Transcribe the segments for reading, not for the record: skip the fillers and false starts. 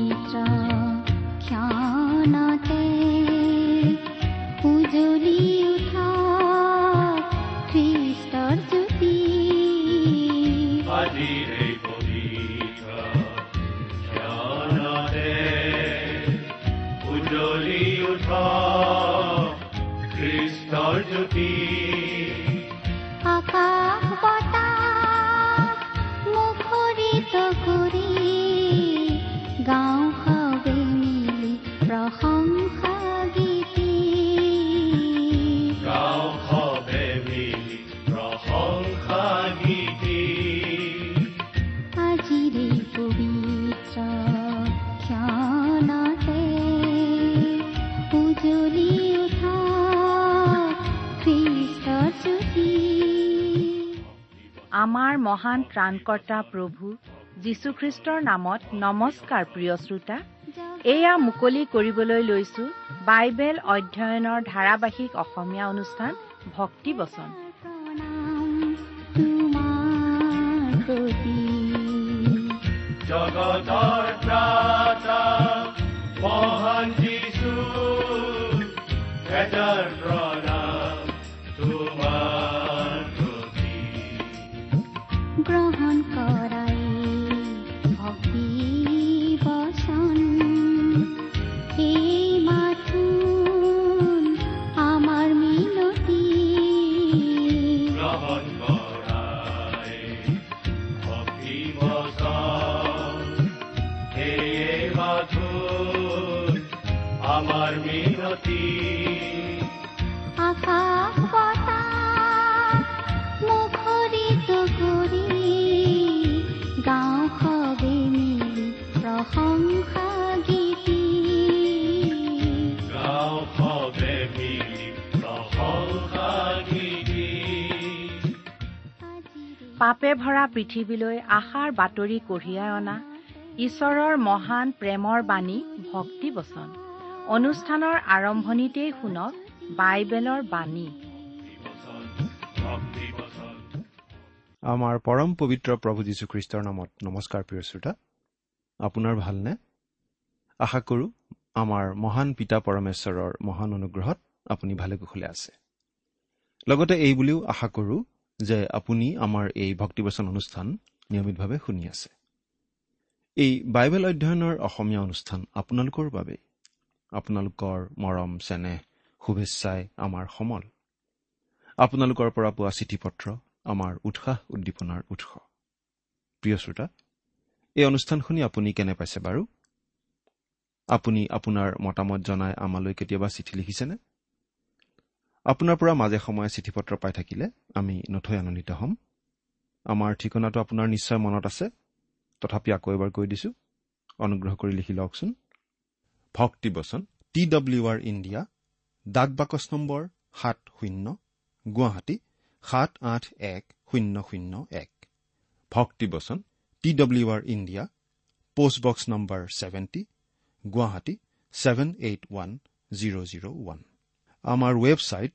আমাৰ মহান ত্ৰাণকৰ্তা প্ৰভু যীশুখ্ৰীষ্টৰ নামত নমস্কাৰ। প্ৰিয় শ্ৰোতা, এয়া মুকলি কৰিবলৈ লৈছো বাইবেল অধ্যয়নৰ ধাৰাবাহিক অসমীয়া অনুষ্ঠান ভক্তি বচন। জগতৰ ত্ৰাতা মহান যীশু, এটাৰ প্ৰণাম তোমাৰ প্ৰতি। গ্ৰহণ কৰাই ভক্তি বচন, এই মাথোন আমাৰ মিনতি। গ্ৰহণ কৰাই ভক্তি বচন, এই মাথোন আমাৰ মিনতি। আকাশ বতাহ মুখৰিত কৰি গাঁও সবে মিলি প্ৰশংসা গীতি। গাঁও সবে মিলি প্ৰশংসা গীতি। পাপে ভৰা পৃথিৱীলৈ আশাৰ বাতৰি কঢ়িয়াই অনা ঈশ্বৰৰ মহান প্ৰেমৰ বাণী ভক্তি বচন অনুষ্ঠানৰ আৰম্ভণিতেই শুনক বাইবেলৰ বাণী। আমাৰ পৰম পবিত্ৰ প্ৰভু যীশুখ্ৰীষ্টৰ নামত নমস্কাৰ। প্ৰিয় শ্ৰোতা, আপোনাৰ ভালনে? আশা কৰোঁ আমাৰ মহান পিতা পৰমেশ্বৰৰ মহান অনুগ্ৰহত আপুনি ভালে কুশলে আছে। লগতে এই বুলিও আশা কৰোঁ যে আপুনি আমাৰ এই ভক্তিবচন অনুষ্ঠান নিয়মিতভাৱে শুনি আছে। এই বাইবেল অধ্যয়নৰ অসমীয়া অনুষ্ঠান আপোনালোকৰ বাবে। আপোনালোকৰ মৰম চেনেহ শুভেচ্ছাই আমাৰ সমল। আপোনালোকৰ পৰা পোৱা চিঠি পত্ৰ আমাৰ উৎসাহ উদ্দীপনাৰ উৎস। প্ৰিয় শ্ৰোতা, এই অনুষ্ঠান শুনি আপুনি কেনে পাইছে বাৰু? আপুনি আপোনাৰ মতামত জনাই আমালৈ কেতিয়াবা চিঠি লিখিছেনে? আপোনাৰ পৰা মাজে সময়ে চিঠি পত্ৰ পাই থাকিলে আমি নথৈ আনন্দিত হ'ম। আমাৰ ঠিকনাটো আপোনাৰ নিশ্চয় মনত আছে, তথাপি আকৌ এবাৰ কৈ দিছো, অনুগ্ৰহ কৰি লিখি লওকচোন। ভক্তিবচন TWR ইণ্ডিয়া, ডাক বাকচ নম্বৰ 70, গুৱাহাটী 7810001। ভক্তিবচন TWR India, post box number 70, Guwahati 781001। আমাৰ ৱেবছাইট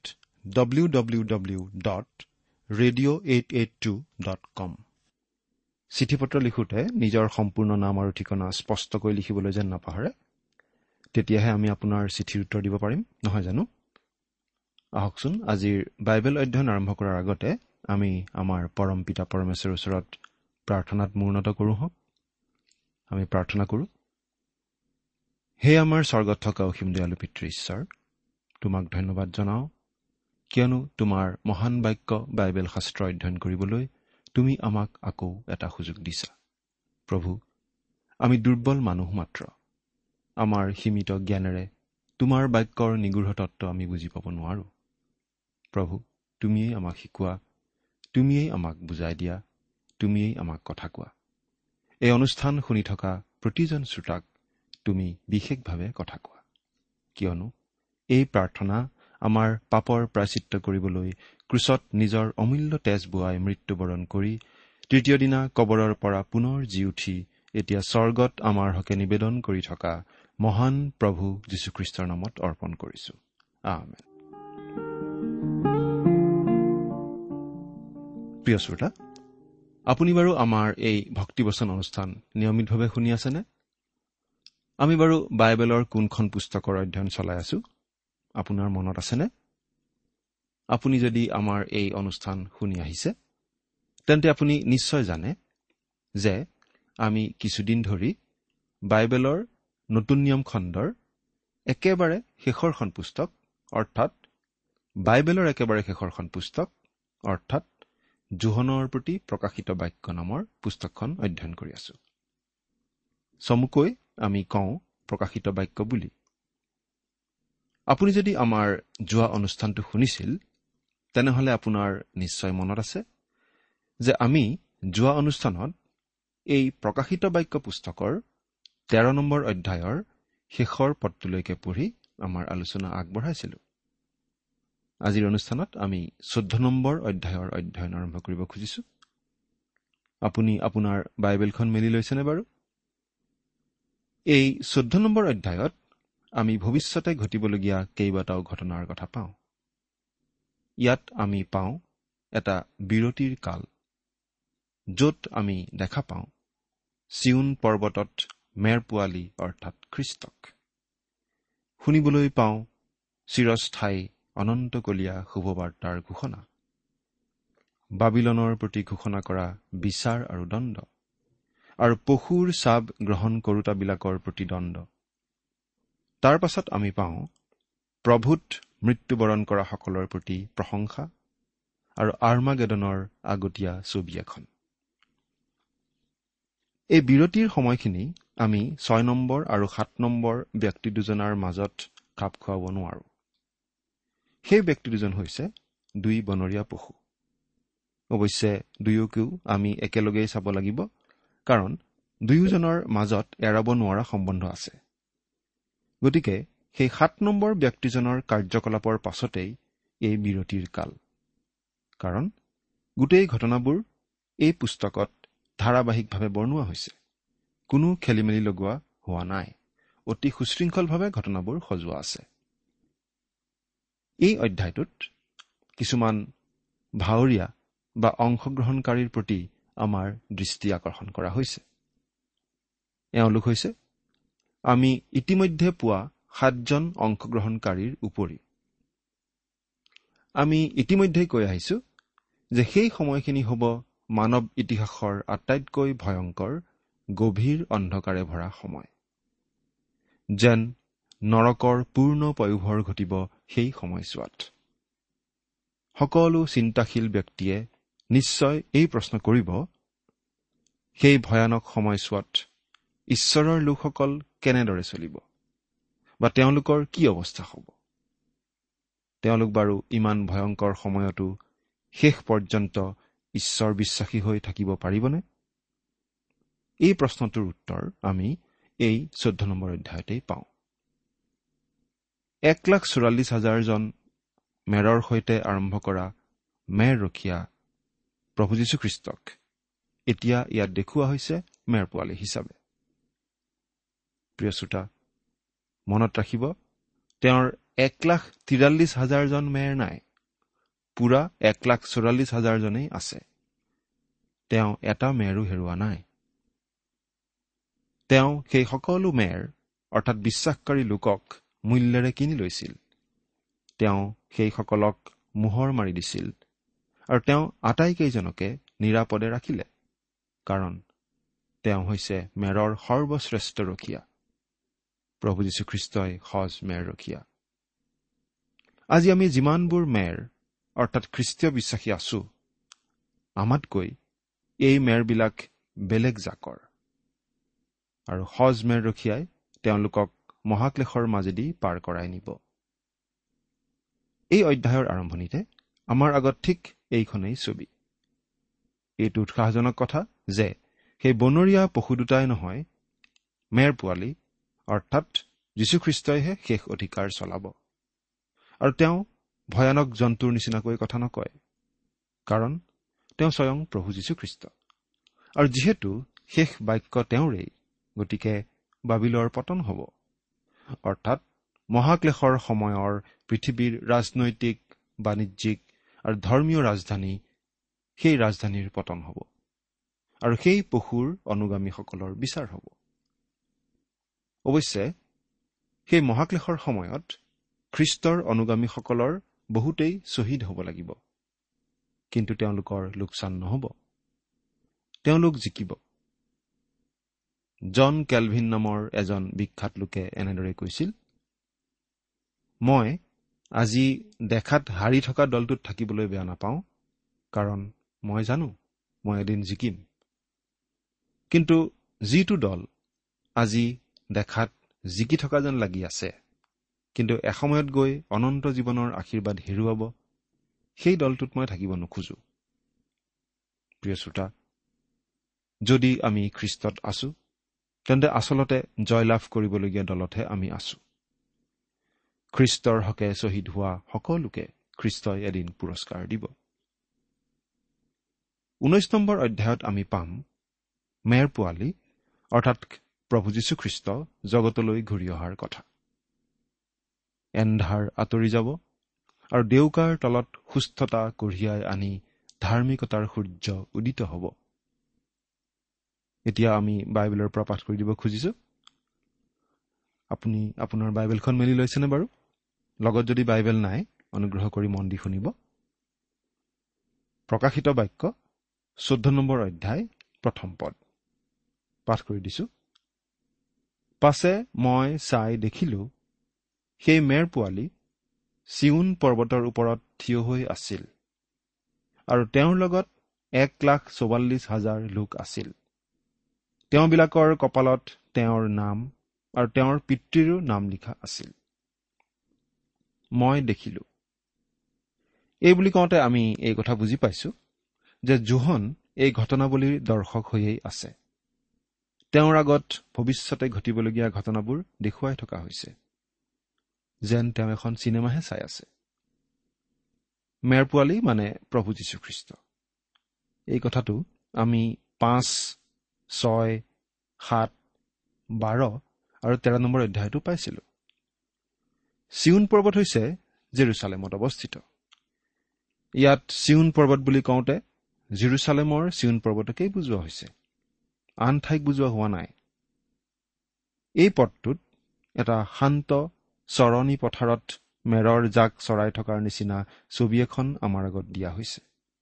www.radio882.com। চিঠি পত্ৰ লিখোঁতে নিজৰ সম্পূৰ্ণ নাম আৰু ঠিকনা স্পষ্টকৈ লিখিবলৈ যেন নাপাহৰে, তেতিয়াহে আমি আপোনাৰ চিঠিৰ উত্তৰ দিব পাৰিম, নহয় জানো? আহকচোন, আজিৰ বাইবেল অধ্যয়ন আৰম্ভ কৰাৰ আগতে আমি আমাৰ পৰম পিতা পৰমেশ্বৰৰ ওচৰত প্ৰাৰ্থনাত মূৰ্ণত কৰোঁ হওক। আমি প্ৰাৰ্থনা কৰোঁ। হে আমাৰ স্বৰ্গত থকা অসীম দয়ালু পিতৃ ঈশ্বৰ, তোমাক ধন্যবাদ জনাওঁ, কিয়নো তোমাৰ মহান বাক্য বাইবেল শাস্ত্ৰ অধ্যয়ন কৰিবলৈ তুমি আমাক আকৌ এটা সুযোগ দিছা। প্ৰভু, আমি দুৰ্বল মানুহ মাত্ৰ। আমাৰ সীমিত জ্ঞানেৰে তোমাৰ বাক্যৰ নিগূঢ় তত্ত্ব আমি বুজি পাব নোৱাৰো। প্ৰভু, তুমিয়েই আমাক শিকোৱা, তুমিয়েই আমাক বুজাই দিয়া, তুমিয়েই আমাক কথা কোৱা। এই অনুষ্ঠান শুনি থকা প্ৰতিজন শ্ৰোতাক তুমি বিশেষভাৱে কথা কোৱা, কিয়নো এই প্ৰাৰ্থনা আমাৰ পাপৰ প্ৰায়চিত্ত কৰিবলৈ ক্ৰুচত নিজৰ অমূল্য তেজ বোৱাই মৃত্যুবৰণ কৰি তৃতীয় দিনা কবৰৰ পৰা পুনৰ জি উঠি এতিয়া স্বৰ্গত আমাৰ হকে নিবেদন কৰি থকা মহান প্ৰভু যীশুখ্ৰীষ্টৰ নামত অৰ্পণ কৰিছো। আমেন। প্ৰিয় শ্ৰোতা, আপুনি বাৰু আমাৰ এই ভক্তিবচন অনুষ্ঠান নিয়মিতভাৱে শুনি আছেনে? আমি বাৰু বাইবেলৰ কোনখন পুস্তকৰ অধ্যয়ন চলাই আছো আপোনাৰ মনত আছেনে? আপুনি যদি আমাৰ এই অনুষ্ঠান শুনি আহিছে তেন্তে আপুনি নিশ্চয় জানে যে আমি কিছুদিন ধৰি বাইবেলৰ নতুন নিয়ম খণ্ডৰ একেবাৰে শেষৰখন পুস্তক অৰ্থাৎ বাইবেলৰ একেবাৰে শেষৰখন পুস্তক অৰ্থাৎ যোহনৰ প্ৰতি প্ৰকাশিত বাক্য নামৰ পুস্তকখন অধ্যয়ন কৰি আছো। চমুকৈ আমি কওঁ প্ৰকাশিত বাক্য বুলি। আপুনি যদি আমাৰ যোৱা অনুষ্ঠানটো শুনিছিল তেনেহলে আপোনাৰ নিশ্চয় মনত আছে যে আমি যোৱা অনুষ্ঠানত এই প্ৰকাশিত বাক্য পুস্তকৰ 13 নম্বৰ অধ্যায়ৰ শেষৰ পদটোলৈকে পঢ়ি আমাৰ আলোচনা আগবঢ়াইছিলো। আজিৰ অনুষ্ঠানত আমি 14 নম্বৰ অধ্যায়ৰ অধ্যয়ন আৰম্ভ কৰিব খুজিছো। আপুনি আপোনাৰ বাইবেলখন মেলি লৈছেনে বাৰু? এই 14 নম্বৰ অধ্যায়ত আমি ভৱিষ্যতে ঘটিবলগীয়া কেইবাটাও ঘটনাৰ কথা পাওঁ। ইয়াত আমি পাওঁ এটা বিৰতিৰ কাল, য'ত আমি দেখা পাওঁ চিউন পৰ্বতত মেৰ পোৱালি অৰ্থাৎ খ্ৰীষ্টক। শুনিবলৈ পাওঁ চিৰস্থায়ী অনন্তকলীয়া শুভবাৰ্তাৰ ঘোষণা, বাবিলনৰ প্ৰতি ঘোষণা কৰা বিচাৰ আৰু দণ্ড, আৰু পশুৰ চাব গ্ৰহণ কৰোতাবিলাকৰ প্ৰতি দণ্ড। তাৰ পাছত আমি পাওঁ প্ৰভুত মৃত্যুবৰণ কৰা সকলৰ প্ৰতি প্ৰশংসা আৰু আৰ্মাগেডনৰ আগতীয়া ছবি এখন। এই বিৰতিৰ সময়খিনি আমি 6 নম্বৰ আৰু 7 নম্বৰ ব্যক্তি দুজনৰ মাজত খাপ খুৱাব নোৱাৰো। সেই ব্যক্তি দুজন হৈছে 2 বনৰীয়া পশু। অৱশ্যে দুয়োকেও আমি একেলগেই চাব লাগিব, কাৰণ দুয়োজনৰ মাজত এৰাব নোৱাৰা সম্বন্ধ আছে। গতিকে সেই 7 নম্বৰ ব্যক্তিজনৰ কাৰ্যকলাপৰ পাছতেই এই বিৰতিৰ কাল, কাৰণ গোটেই ঘটনাবোৰ এই পুস্তকত ধাৰাবাহিকভাৱে বৰ্ণোৱা হৈছে। কোনো খেলিমেলি লগোৱা হোৱা নাই। অতি সুশৃংখলভাৱে ঘটনাবোৰ সজোৱা আছে। এই অধ্যায়টোত কিছুমান ভাৱৰীয়া বা অংশগ্ৰহণকাৰীৰ প্ৰতি আমাৰ দৃষ্টি আকৰ্ষণ কৰা হৈছে। এওঁলোক হৈছে আমি ইতিমধ্যে পোৱা 7জন অংশগ্ৰহণকাৰীৰ উপৰি। আমি ইতিমধ্যেই কৈ আহিছো যে সেই সময়খিনি হ'ব মানৱ ইতিহাসৰ আটাইতকৈ ভয়ংকৰ গভীৰ অন্ধকাৰে ভৰা সময়। যেন নৰকৰ পূৰ্ণ পয়োভৰ ঘটিব সেই সময়ছোৱাত। সকলো চিন্তাশীল ব্যক্তিয়ে নিশ্চয় এই প্ৰশ্ন কৰিব, সেই ভয়ানক সময়ছোৱাত ঈশ্বৰৰ লোকসকল কেনেদৰে চলিব বা তেওঁলোকৰ কি অৱস্থা হ'ব? তেওঁলোক বাৰু ইমান ভয়ংকৰ সময়তো শেষ পৰ্যন্ত ঈশ্বৰ বিশ্বাসী হৈ থাকিব পাৰিবনে? এই প্ৰশ্নটোৰ উত্তৰ আমি এই 14 নম্বৰ অধ্যায়তেই পাওঁ। 1,44,000 মেৰৰ সৈতে আৰম্ভ কৰা মেৰ ৰখীয়া প্ৰভু যীশুখ্ৰীষ্টক এতিয়া ইয়াত দেখুওৱা হৈছে মেৰ পোৱালী হিচাপে। প্ৰিয় শ্ৰোতা, মনত ৰাখিব, তেওঁৰ 1,43,000 মেৰ নাই, পুৰা 1,44,000 আছে। তেওঁ এটা মেৰো হেৰুওৱা নাই। তেওঁ সেই সকলো মেৰ অৰ্থাৎ বিশ্বাসকাৰী লোকক মূল্যৰে কিনি লৈছিল। তেওঁ সেইসকলক মোহৰ মাৰি দিছিল আৰু তেওঁ আটাইকেইজনকে নিৰাপদে ৰাখিলে, কাৰণ তেওঁ হৈছে মেৰৰ সৰ্বশ্ৰেষ্ঠ ৰখীয়া। প্ৰভু যীশুখ্ৰীষ্টই সজ মেৰ ৰখীয়া। আজি আমি যিমানবোৰ মেৰ অৰ্থাৎ খ্ৰীষ্টীয় বিশ্বাসী আছো, আমাতকৈ এই মেৰবিলাক বেলেগ জাকৰ, আৰু সজ মেৰ ৰখীয়াই তেওঁলোকক মহাক্লেশৰ মাজেদি পাৰ কৰাই নিব। এই অধ্যায়ৰ আৰম্ভণিতে আমাৰ আগত ঠিক এইখনেই ছবি। এইটো উৎসাহজনক কথা যে সেই বনৰীয়া পশু দুটাই নহয়, মেৰ পোৱালী অৰ্থাৎ যীশুখ্ৰীষ্টইহে শেষ অধিকাৰ চলাব। আৰু তেওঁ ভয়ানক জন্তুৰ নিচিনাকৈ কথা নকয়, কাৰণ তেওঁ স্বয়ং প্ৰভু যীশুখ্ৰীষ্ট। আৰু যিহেতু শেষ বাক্য তেওঁৰেই, গতিকে বাবিলৰ পতন হ'ব, অৰ্থাৎ মহাক্লেশৰ সময়ৰ পৃথিৱীৰ ৰাজনৈতিক, বাণিজ্যিক আৰু ধৰ্মীয় ৰাজধানী, সেই ৰাজধানীৰ পতন হ'ব আৰু সেই পশুৰ অনুগামীসকলৰ বিচাৰ হ'ব। অৱশ্যে সেই মহাক্লেশৰ সময়ত খ্ৰীষ্টৰ অনুগামীসকলৰ বহুতেই শ্বহীদ হ'ব লাগিব, কিন্তু তেওঁলোকৰ লোকচান নহ'ব, তেওঁলোক জিকিব। জন কেলভিন নামৰ এজন বিখ্যাত লোকে এনেদৰে কৈছিল, মই আজি দেখাত হাৰি থকা দলটোত থাকিবলৈ বেয়া নাপাওঁ, কাৰণ মই জানো মই এদিন জিকিম। কিন্তু যিটো দল আজি দেখাত জিকি থকা যেন লাগি আছে, কিন্তু এসময়ত গৈ অনন্ত জীৱনৰ আশীৰ্বাদ হেৰুৱাব, সেই দলটোত মই থাকিব নোখোজো। প্ৰিয় শ্ৰোতা, যদি আমি খ্ৰীষ্টত আছো, তেন্তে আচলতে জয়লাভ কৰিবলগীয়া দলতহে আমি আছো। খ্ৰীষ্টৰ হকে শ্বহীদ হোৱা সকলোকে খ্ৰীষ্টই এদিন পুৰস্কাৰ দিব। 19 নম্বৰ অধ্যায়ত আমি পাম মেৰ পোৱালী অৰ্থাৎ প্ৰভু যীশুখ্ৰীষ্ট জগতলৈ ঘূৰি অহাৰ কথা। এন্ধাৰ আঁতৰি যাব আৰু দেউকাৰ তলত সুস্থতা কঢ়িয়াই আনি ধাৰ্মিকতাৰ সূৰ্য উদিত হ'ব। এতিয়া আমি বাইবেলৰ পৰা পাঠ কৰি দিব খুজিছো। আপুনি আপোনাৰ বাইবেলখন মেলি লৈছেনে বাৰু? লগত যদি বাইবেল নাই, অনুগ্ৰহ কৰি মন দি শুনিব। প্ৰকাশিত বাক্য 14 নম্বৰ অধ্যায় 1ম পদ পাঠ কৰি দিছো। পাছে মই চাই দেখিলো, সেই মেৰ পোৱালী চিউন পৰ্বতৰ ওপৰত থিয় হৈ আছিল, আৰু তেওঁৰ লগত 1,44,000 লোক আছিল। তেওঁবিলাকৰ কপালত তেওঁৰ নাম আৰু তেওঁৰ পিতৃৰো নাম লিখা আছিল। মই দেখিলো, এই বুলি কওঁতে আমি এই কথা বুজি পাইছো যে জোহন এই ঘটনাৱলীৰ দৰ্শক হৈয়েই আছে। তেওঁৰ আগত ভৱিষ্যতে ঘটিবলগীয়া ঘটনাবোৰ দেখুৱাই থকা হৈছে, যেন তেওঁ এখন চিনেমাহে চাই আছে। মেৰ পোৱালী মানে প্ৰভু যীশুখ্ৰীষ্ট। এই কথাটো আমি 5, 6, 7, 12 আৰু 13 নম্বৰ অধ্যায়তো পাইছিলো। চিউন পৰ্বত হৈছে জেৰুচালেমত অৱস্থিত। ইয়াত চিউন পৰ্বত বুলি কওঁতে জেৰুচালেমৰ চিউন পৰ্বতকেই বুজোৱা হৈছে, আন ঠাইক বুজোৱা হোৱা নাই। এই পদটোত এটা শান্ত চৰণী পথাৰত মেৰৰ জাক চৰাই থকাৰ নিচিনা ছবি এখন আমাৰ আগত দিয়া হৈছে।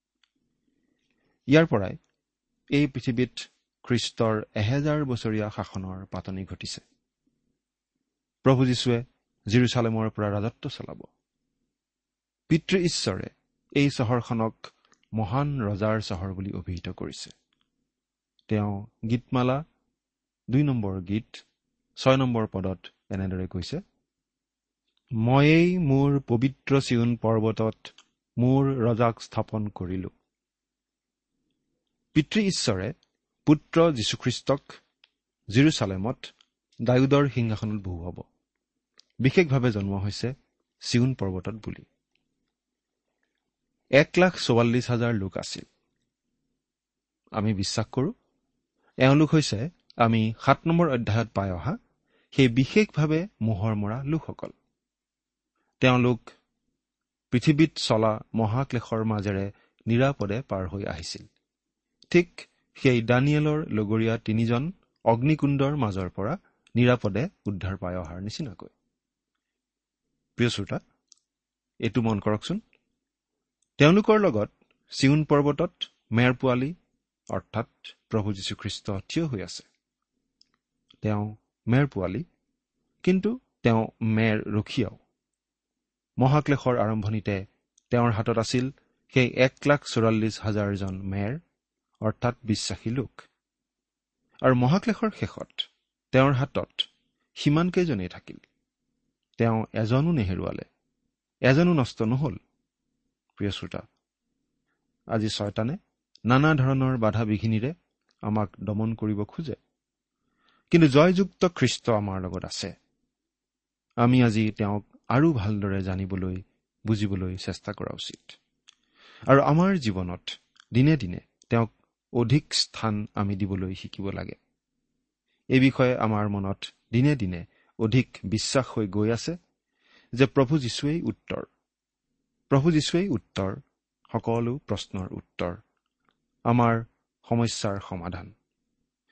ইয়াৰ পৰাই এই পৃথিৱীত খ্ৰীষ্টৰ 1000 বছৰীয়া শাসনৰ পাতনি ঘটিছে। প্ৰভু যীশুৱে জেৰুচালেমৰ পৰা ৰাজত্ব চলাব। পিতৃ ঈশ্বৰে এই চহৰখনক মহান ৰজাৰ চহৰ বুলি অভিহিত কৰিছে। তেওঁ গীতমালা 2 নম্বৰ গীত 6 নম্বৰ পদত এনেদৰে কৈছে, ময়েই মোৰ পবিত্ৰ চিউন পৰ্বতত মোৰ ৰজাক স্থাপন কৰিলো। পিতৃ ঈশ্বৰে পুত্ৰ যীশুখ্ৰীষ্টক জেৰুচালেমত দাউদৰ সিংহাসনত বহুৱাব। বিশেষভাৱে জনোৱা হৈছে চিউন পৰ্বতত বুলি। 1,44,000 লোক আছিল। আমি বিশ্বাস কৰো এওঁলোক হৈছে আমি 7 নম্বৰ অধ্যায়ত পাই অহা সেই বিশেষভাৱে মোহৰ মৰা লোকসকল। তেওঁলোক পৃথিৱীত চলা মহাক্লেশৰ মাজেৰে নিৰাপদে পাৰ হৈ আহিছিল, ঠিক সেই দানিয়েলৰ লগৰীয়া 3জন অগ্নিকুণ্ডৰ মাজৰ পৰা নিৰাপদে উদ্ধাৰ পাই অহাৰ নিচিনাকৈ। প্ৰিয় শ্ৰোতা, এইটো মন কৰকচোন, তেওঁলোকৰ লগত চিউন পৰ্বতত মেৰ পোৱালী অৰ্থাৎ প্ৰভু যীশুখ্ৰীষ্ট থিয় হৈ আছে। তেওঁ মেৰ পোৱালী, কিন্তু তেওঁ মেৰ ৰখীয়াও। মহাক্লেশৰ আৰম্ভণিতে তেওঁৰ হাতত আছিল সেই 1,44,000 মেৰ অৰ্থাৎ বিশ্বাসী লোক, আৰু মহাক্লেশৰ শেষত তেওঁৰ হাতত সিমানকেইজনেই থাকিল। তেওঁ এজনো নেহেৰুৱালে, এজনো নষ্ট নহল। প্ৰিয় শ্ৰোতা, আজি শয়তানে নানা ধৰণৰ বাধা বিঘিনিৰে আমাক দমন কৰিব খোজে, কিন্তু জয়যুক্ত খ্ৰীষ্ট আমাৰ লগত আছে। আমি আজি তেওঁক আৰু ভালদৰে জানিবলৈ বুজিবলৈ চেষ্টা কৰা উচিত, আৰু আমাৰ জীৱনত দিনে দিনে তেওঁক অধিক স্থান আমি দিবলৈ শিকিব লাগে। এই বিষয়ে আমাৰ মনত দিনে দিনে অধিক বিশ্বাস হৈ গৈ আছে যে প্ৰভু যীশুৱেই উত্তৰ, প্ৰভু যীশুৱেই উত্তৰ, সকলো প্ৰশ্নৰ উত্তৰ, আমাৰ সমস্যাৰ সমাধান।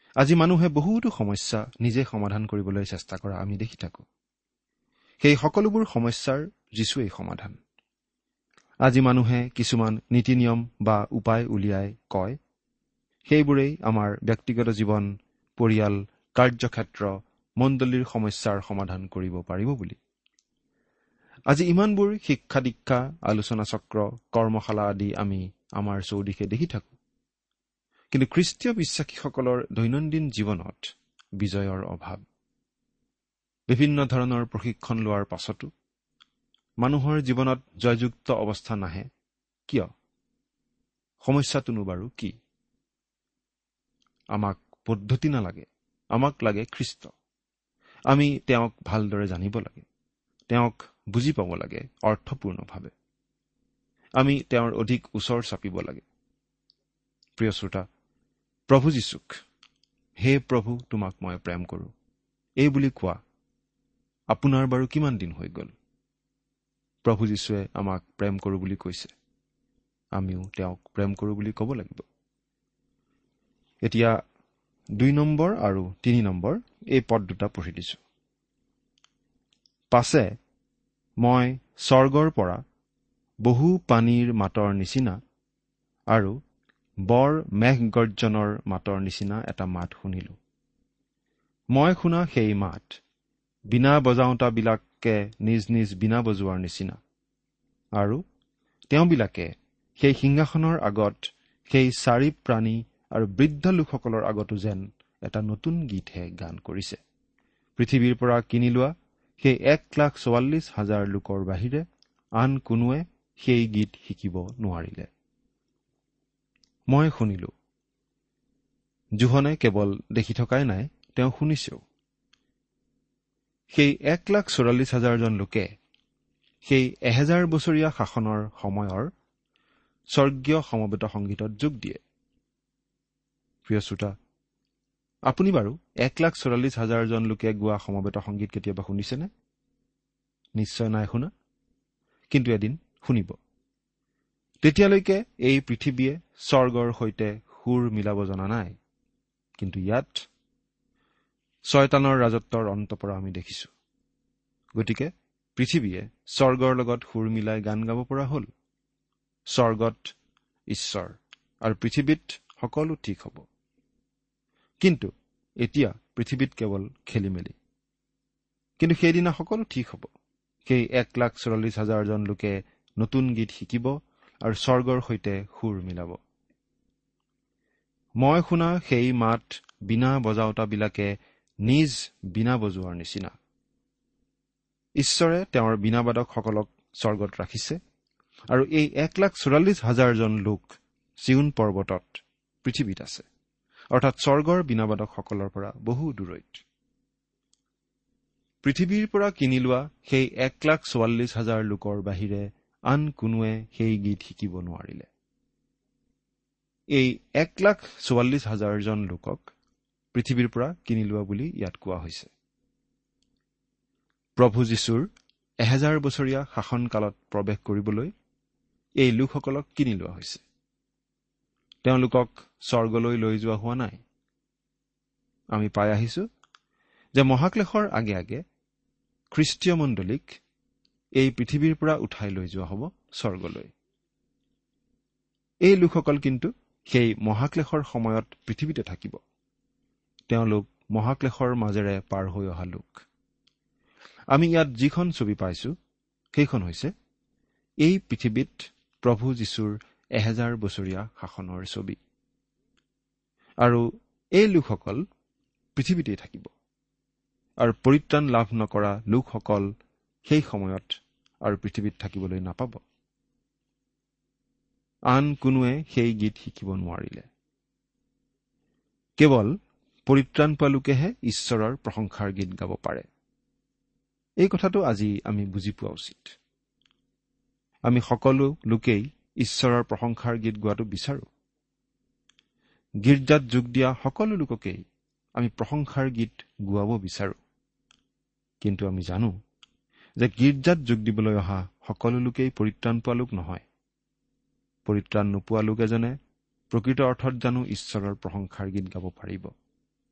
আজি মানুহে বহুতো সমস্যা নিজে সমাধান কৰিবলৈ চেষ্টা কৰা আমি দেখি থাকোঁ। সেই সকলোবোৰ সমস্যাৰ যীশুৱেই সমাধান। আজি মানুহে কিছুমান নীতি নিয়ম বা উপায় উলিয়াই কয়, সেইবোৰেই আমাৰ ব্যক্তিগত জীৱন, পৰিয়াল, কাৰ্যক্ষেত্ৰ, মণ্ডলীৰ সমস্যাৰ সমাধান কৰিব পাৰিব বুলি। আজি ইমানবোৰ শিক্ষা দীক্ষা, আলোচনা চক্ৰ, কৰ্মশালা আদি আমি আমাৰ চৌদিশে দেখি থাকোঁ। কিন্তু খ্ৰীষ্টীয় বিশ্বাসীসকলৰ দৈনন্দিন জীৱনত বিজয়ৰ অভাৱ। বিভিন্ন ধৰণৰ প্ৰশিক্ষণ লোৱাৰ পাছতো মানুহৰ জীৱনত জয়যুক্ত অৱস্থা নাহে কিয়? সমস্যাটোনো বাৰু কি? আমাক পদ্ধতি নালাগে, আমাক লাগে খ্ৰীষ্ট। আমি তেওঁক ভালদৰে জানিব লাগে, তেওঁক বুজি পাব লাগে অৰ্থপূৰ্ণভাৱে। আমি তেওঁৰ অধিক ওচৰ চাপিব লাগে। প্ৰিয় শ্ৰোতা, প্ৰভু যীশুক, হে প্ৰভু, তোমাক মই প্ৰেম কৰোঁ, এই বুলি কোৱা আপোনাৰ বাৰু কিমান দিন হৈ গ'ল? প্ৰভু যীশুৱে আমাক প্ৰেম কৰোঁ বুলি কৈছে, আমিও তেওঁক প্ৰেম কৰোঁ বুলি ক'ব লাগিব। এতিয়া 2 নম্বৰ আৰু 3 নম্বৰ এই পদ দুটা পঢ়ি দিছো। পাছে মই স্বৰ্গৰ পৰা বহু পানীৰ মাতৰ নিচিনা আৰু বৰ মেঘগৰ্জনৰ মাতৰ নিচিনা এটা মাত শুনিলো। মই শুনা সেই মাত বীণা বজাওঁতাবিলাকে নিজ নিজ বীণা বজোৱাৰ নিচিনা, আৰু তেওঁবিলাকে সেই সিংহাসনৰ আগত, সেই 4 প্ৰাণী আৰু বৃদ্ধ লোকসকলৰ আগতো যেন এটা নতুন গীতহে গান কৰিছে। পৃথিৱীৰ পৰা কিনি লোৱা সেই 1,44,000 লোকৰ বাহিৰে আন কোনোৱে সেই গীত শিকিব নোৱাৰিলে। মই শুনিলো। জোহনে কেৱল দেখি থকাই নাই, তেওঁ শুনিছেও। সেই 1,44,000 লোকে সেই 1000 বছৰীয়া শাসনৰ সময়ৰ স্বৰ্গীয় সমবেত সংগীতত যোগ দিয়ে। প্ৰিয় শ্ৰোতা, আপুনি বাৰু 1,44,000 লোকে গোৱা সমবেত সংগীত কেতিয়াবা শুনিছেনে? নিশ্চয় নাই শুনা, কিন্তু এদিন শুনিব। তেতিয়ালৈকে এই পৃথিৱীয়ে স্বৰ্গৰ সৈতে সুৰ মিলাব জনা নাই, কিন্তু ইয়াত শয়তানৰ ৰাজত্বৰ অন্ত পৰা আমি দেখিছো। গতিকে পৃথিৱীয়ে স্বৰ্গৰ লগত সুৰ মিলাই গান গাব পৰা হ'ল। স্বৰ্গত ঈশ্বৰ আৰু পৃথিৱীত সকলো ঠিক হ'ব। কিন্তু এতিয়া পৃথিৱীত কেৱল খেলিমেলি। কিন্তু সেইদিনা সকলো ঠিক হ'ব। সেই 1,44,000 লোকে নতুন গীত শিকিব আৰু স্বৰ্গৰ সৈতে সুৰ মিলাব। মই শুনা সেই মাত বীণা বজাওঁতাবিলাকে নিজ বীণা বজোৱাৰ নিচিনা। ঈশ্বৰে তেওঁৰ বীণাবাদকসকলক স্বৰ্গত ৰাখিছে, আৰু এই 1,44,000 লোক চিউন পৰ্বতত পৃথিৱীত আছে, অৰ্থাৎ স্বৰ্গৰ বীণাবাদকসকলৰ পৰা বহু দূৰৈত। পৃথিৱীৰ পৰা কিনি লোৱা সেই 1,44,000 লোকৰ বাহিৰে আন কোনোৱে সেই গীত শিকিব নোৱাৰিলে। এই 1,44,000 লোকক পৃথিৱীৰ পৰা কিনি লোৱা বুলি ইয়াত কোৱা হৈছে। প্ৰভু যীশুৰ 1000 বছৰীয়া শাসনকালত প্ৰৱেশ কৰিবলৈ এই লোকসকলক কিনি লোৱা হৈছে। তেওঁলোকক স্বৰ্গলৈ লৈ যোৱা হোৱা নাই। আমি পাই আহিছো যে মহাক্লেশৰ আগে আগে খ্ৰীষ্টীয় মণ্ডলীক এই পৃথিৱীৰ পৰা উঠাই লৈ যোৱা হ'ব স্বৰ্গলৈ। এই লোকসকল কিন্তু সেই মহাক্লেশৰ সময়ত পৃথিৱীতে থাকিব। তেওঁলোক মহাক্লেশৰ মাজেৰে পাৰ হৈ অহা লোক। আমি ইয়াত যিখন ছবি পাইছো সেইখন হৈছে এই পৃথিৱীত প্ৰভু যীশুৰ 1000 বছৰীয়া শাসনৰ ছবি। আৰু এই লোকসকল পৃথিৱীতেই থাকিব, আৰু পৰিত্ৰাণ লাভ নকৰা লোকসকল সেই সময়ত আৰু পৃথিৱীত থাকিবলৈ নাপাব। আন কোনোৱে সেই গীত শিকিব নোৱাৰিলে। কেৱল পৰিত্ৰাণ পোৱা লোকেহে ঈশ্বৰৰ প্ৰশংসাৰ গীত গাব পাৰে। এই কথাটো আজি আমি বুজি পোৱা উচিত। আমি সকলো লোকেই ঈশ্বৰৰ প্ৰশংসাৰ গীত গোৱাটো বিচাৰো। গীৰ্জাত যোগ দিয়া সকলো লোককেই আমি প্ৰশংসাৰ গীত গোৱাব বিচাৰো। কিন্তু আমি জানো যে গীৰ্জাত যোগ দিবলৈ অহা সকলো লোকেই পৰিত্ৰাণ পোৱা লোক নহয়। পৰিত্ৰাণ নোপোৱা লোক এজনে প্ৰকৃত অৰ্থত জানো ঈশ্বৰৰ প্ৰশংসাৰ গীত গাব পাৰিব?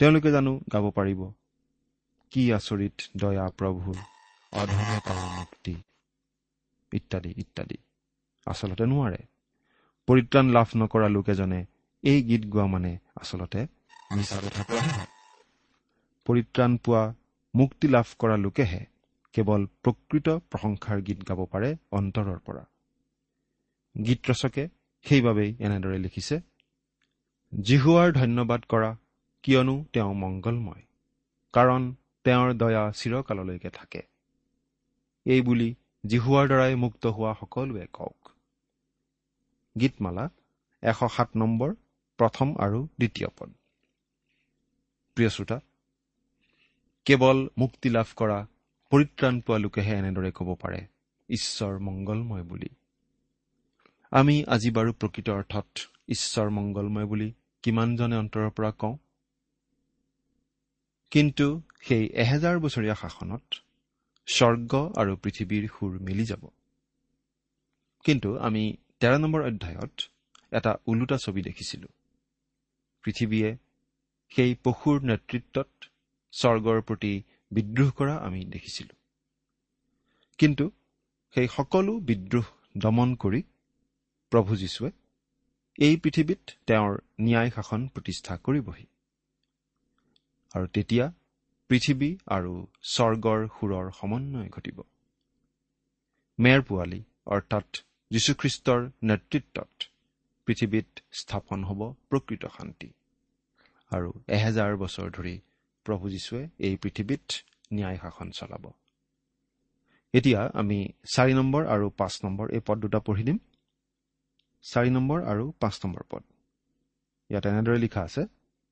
তেওঁলোকে জানো গাব পাৰিব, কি আচৰিত দয়া প্ৰভুৰ, অধৰ্মত আৰু মুক্তি, ইত্যাদি ইত্যাদি? আচলতে নোৱাৰে। পৰিত্ৰাণ লাভ নকৰা লোক এজনে এই গীত গোৱা মানে আচলতে মিছা কথা কোৱাহে হয়। পৰিত্ৰাণ পোৱা, মুক্তি লাভ কৰা লোকেহে কেৱল প্ৰকৃত প্ৰশংসাৰ গীত গাব পাৰে অন্তৰৰ পৰা। গীত ৰচকে সেইবাবেই এনেদৰে লিখিছে, জিহুৱাৰ ধন্যবাদ কৰা, কিয়নো তেওঁ মংগলময়, কাৰণ তেওঁৰ দয়া চিৰকাললৈকে থাকে। এই বুলি জিহুৱাৰ দ্বাৰাই মুক্ত হোৱা সকলোৱে কওক। গীতমালা 107 নম্বৰ, প্ৰথম আৰু দ্বিতীয় পদ। প্ৰিয় শ্ৰোতা, কেৱল মুক্তি লাভ কৰা, পৰিত্ৰাণ পোৱা লোকেহে এনেদৰে ক'ব পাৰে ঈশ্বৰ মংগলময় বুলি। আমি আজি বাৰু প্ৰকৃত অৰ্থত ঈশ্বৰ মংগলময় বুলি কিমানজনে অন্তৰৰ পৰা কওঁ? কিন্তু সেই 1000 বছৰীয়া শাসনত স্বৰ্গ আৰু পৃথিৱীৰ সুৰ মিলি যাব। কিন্তু আমি 13 নম্বৰ অধ্যায়ত এটা ওলোটা ছবি দেখিছিলো। পৃথিৱীয়ে সেই পশুৰ নেতৃত্বত স্বৰ্গৰ প্ৰতি বিদ্ৰোহ কৰা আমি দেখিছিলো। কিন্তু সেই সকলো বিদ্ৰোহ দমন কৰি প্ৰভু যীশুৱে এই পৃথিৱীত তেওঁৰ ন্যায় শাসন প্ৰতিষ্ঠা কৰিবহি। আৰু তেতিয়া পৃথিৱী আৰু স্বৰ্গৰ সুৰৰ সমন্বয় ঘটিব। মেৰ পোৱালী অৰ্থাৎ যীশুখ্ৰীষ্টৰ নেতৃত্বত পৃথিৱীত স্থাপন হ'ব প্ৰকৃত শান্তি। আৰু 1000 বছৰ ধৰি প্ৰভু যীশুৱে এই পৃথিৱীত ন্যায় শাসন চলাব। এতিয়া আমি 4 নম্বৰ আৰু 5 নম্বৰ এই পদ দুটা পঢ়ি দিম। 4 নম্বৰ আৰু 5 নম্বৰ পদ। ইয়াত এনেদৰে লিখা আছে,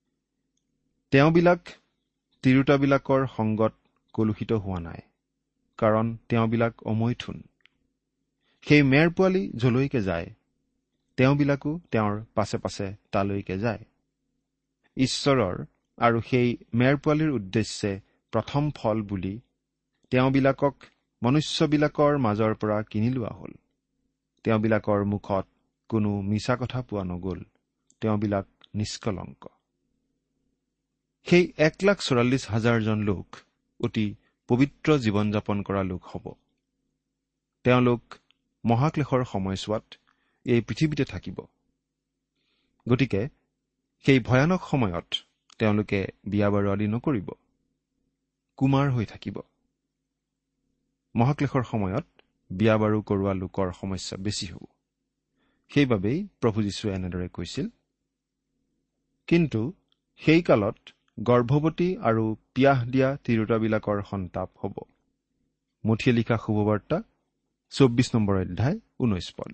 তেওঁবিলাক তিৰোতাবিলাকৰ সংগত কলুষিত হোৱা নাই, কাৰণ তেওঁবিলাক অমৈথুন। সেই মেৰ পোৱালী যলৈকে যায়, তেওঁবিলাকো তেওঁৰ পাছে পাছে তালৈকে যায়। ঈশ্বৰৰ আৰু সেই মেৰ পোৱালীৰ উদ্দেশ্যে প্ৰথম ফল বুলি তেওঁবিলাকক মনুষ্যবিলাকৰ মাজৰ পৰা কিনি লোৱা হ'ল। তেওঁবিলাকৰ মুখত কোনো মিছা কথা পোৱা নগ'ল, তেওঁবিলাক নিষ্কলংক। সেই 1,44,000 লোক অতি পবিত্ৰ জীৱন যাপন কৰা লোক হ'ব। তেওঁলোক মহাক্লেশৰ সময়ছোৱাত এই পৃথিৱীতে থাকিব। গতিকে সেই ভয়ানক সময়ত তেওঁলোকে বিয়া বাৰু আদি নকৰিব, কুমাৰ হৈ থাকিব। মহাক্লেশৰ সময়ত বিয়া বাৰু কৰোৱা লোকৰ সমস্যা বেছি হ'ব। সেইবাবেই প্ৰভু যীশুৱে এনেদৰে কৈছিল। কিন্তু সেই কালত গৰ্ভৱতী আৰু পিয়াহ দিয়া তিৰোতাবিলাকৰ সন্তাপ হ'ব। মথিয়ে লিখা শুভবাৰ্তা 24 নম্বৰ অধ্যায় 19 পদ।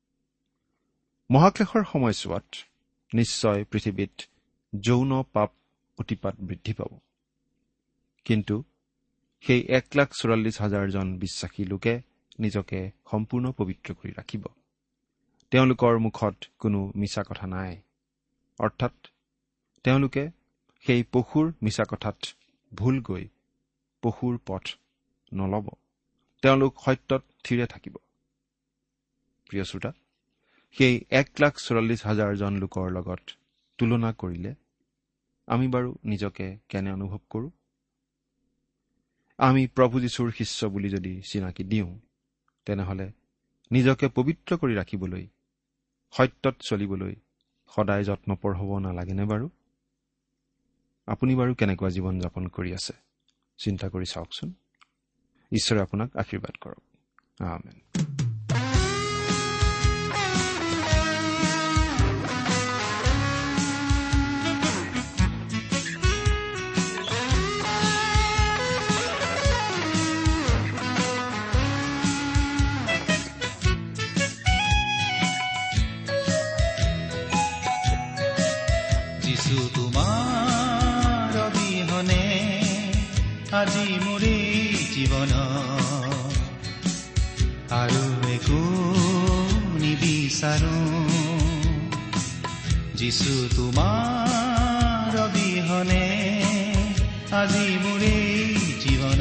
মহাক্লেশৰ সময়ছোৱাত নিশ্চয় পৃথিৱীত যৌন পাপ অতিপাত বৃদ্ধি পাব। কিন্তু সেই 1,44,000 বিশ্বাসী লোকে নিজকে সম্পূৰ্ণ পবিত্ৰ কৰি ৰাখিব। তেওঁলোকৰ মুখত কোনো মিছা কথা নাই, অৰ্থাৎ তেওঁলোকে সেই পশুৰ মিছা কথাত ভুল গৈ পশুৰ পথ নলব। তেওঁলোক সত্যত থিৰে থাকিব। প্ৰিয় শ্ৰোতা, সেই 1,44,000 লোকৰ লগত তুলনা কৰিলে আমি বাৰু নিজকে কেনে অনুভৱ কৰোঁ? আমি প্ৰভু যীশুৰ শিষ্য বুলি যদি চিনাকি দিওঁ, তেনেহলে নিজকে পবিত্ৰ কৰি ৰাখিবলৈ, সত্যত চলিবলৈ সদায় যত্নপৰ হ'ব নালাগেনে বাৰু? আপুনি বাৰু কেনেকুৱা জীৱন যাপন কৰি আছে চিন্তা কৰি চাওকচোন। ঈশ্বৰে আপোনাক আশীৰ্বাদ কৰক। আমেন। আজি মোৰ জীৱন আৰু একো নিবিচাৰো, যিছু তোমাৰ অবিহনে আজি মোৰ জীৱন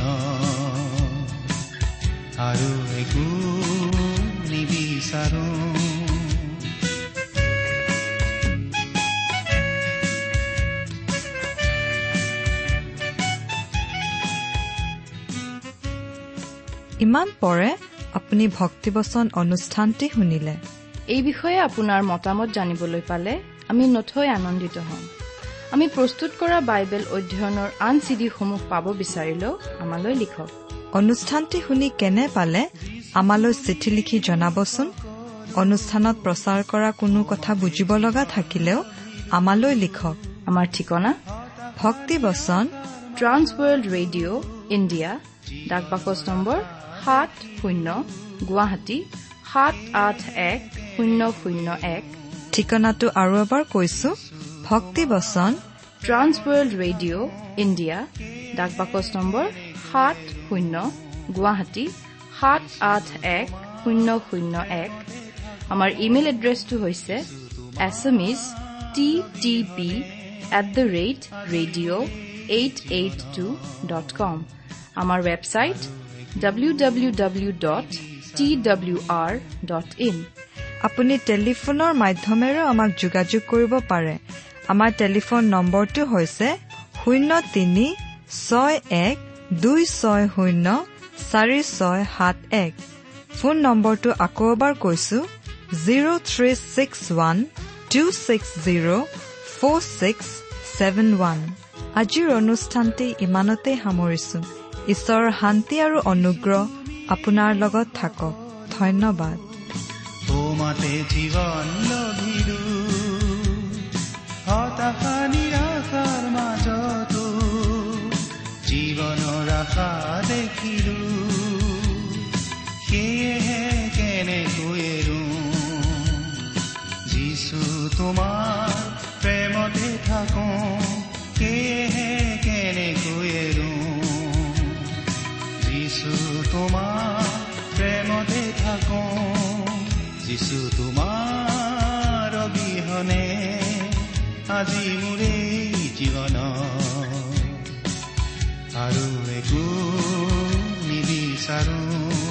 আৰু একো নিবিচাৰো। ইমান পৰে আপুনি ভক্তিবচন অনুষ্ঠানটি শুনিলে। এই বিষয়ে আপোনাৰ মতামত জানিবলৈ পালে আমি নথৈ আনন্দিত হ'ম। আমি প্ৰস্তুত কৰা বাইবেল অধ্যয়নৰ আন চিডিসমূহ পাব বিচাৰিলেও আমালৈ লিখক। অনুষ্ঠানটি শুনি কেনে পালে আমালৈ চিঠি লিখি জনাবচোন। অনুষ্ঠানত প্ৰচাৰ কৰা কোনো কথা বুজিব লগা থাকিলেও আমালৈ লিখক। আমাৰ ঠিকনা ভক্তিবচন, ট্ৰান্স ৱৰ্ল্ড ৰেডিঅ' ইণ্ডিয়া, ডাক বাকচ নম্বৰ 70 গুৱাহাটী 781001। ঠিকনাটো আৰু এবাৰ কৈছো, ভক্তিবচন, ট্ৰান্স ৱৰ্ল্ড ৰেডিঅ' ইণ্ডিয়া, ডাক বাকচ নম্বৰ 70 গুৱাহাটী 781001। আমাৰ ইমেইল এড্ৰেছটো হৈছে assamese@radio882.com। আমাৰ ৱেবছাইট www.twr.in। আপুনি টেলিফোনৰ মাধ্যমেৰেও আমাক যোগাযোগ কৰিব পাৰে। আমাৰ টেলিফোন নম্বৰটো হৈছে 0361260461। ফোন নম্বৰটো আকৌ এবাৰ কৈছো, 0361260461। আজিৰ অনুষ্ঠানটি ইমানতে সামৰিছো। ঈশ্বৰৰ শান্তি আৰু অনুগ্ৰহ আপোনাৰ লগত থাকক। ধন্যবাদ। তোমাতে জীৱন লভিলো, হতাশা নিৰাশাৰ মাজতো জীৱনৰ আশা দেখিলো। সেয়েহে কেনেকৈ এৰো, যিছু তোমাৰ প্ৰেমতে থাকো। সেয়েহে কেনেকৈ এৰো, যিছু তোমাৰ প্ৰেমতে থাকো। যিছু তোমাৰ অবিহনে আজি মোৰে জীৱন, আৰু একো নিবিচাৰো।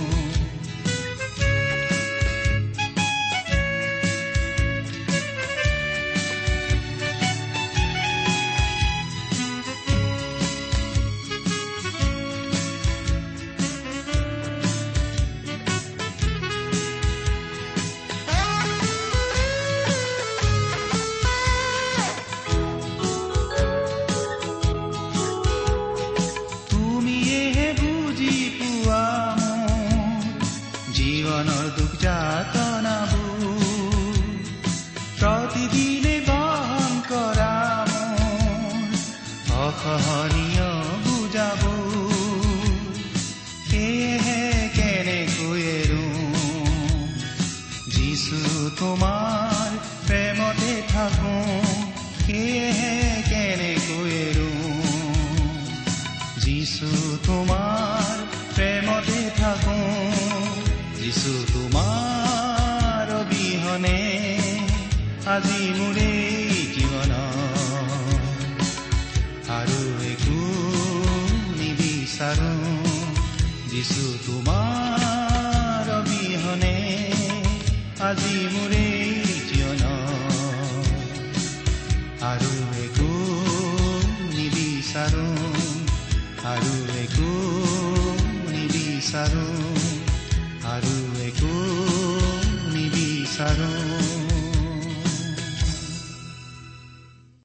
প্ৰতিদিনে বহন কৰা অসহনীয় বুজাব। সেয়েহে কেনেকৈ এৰো, যিছু তোমাৰ প্ৰেমতে থাকো। সেয়েহে কেনেকৈ এৰো, যিছু তোমাৰ প্ৰেমতে থাকো। যিছু তোমাৰ অবিহনে আজি মোৰে জীৱন, আৰু একো নিবিচাৰো। যিছু তোমাৰ অবিহনে আজি মোৰে জীৱন, আৰু একো নিবিচাৰো, আৰু একো নিবিচাৰো, আৰু একো নিবিচাৰো।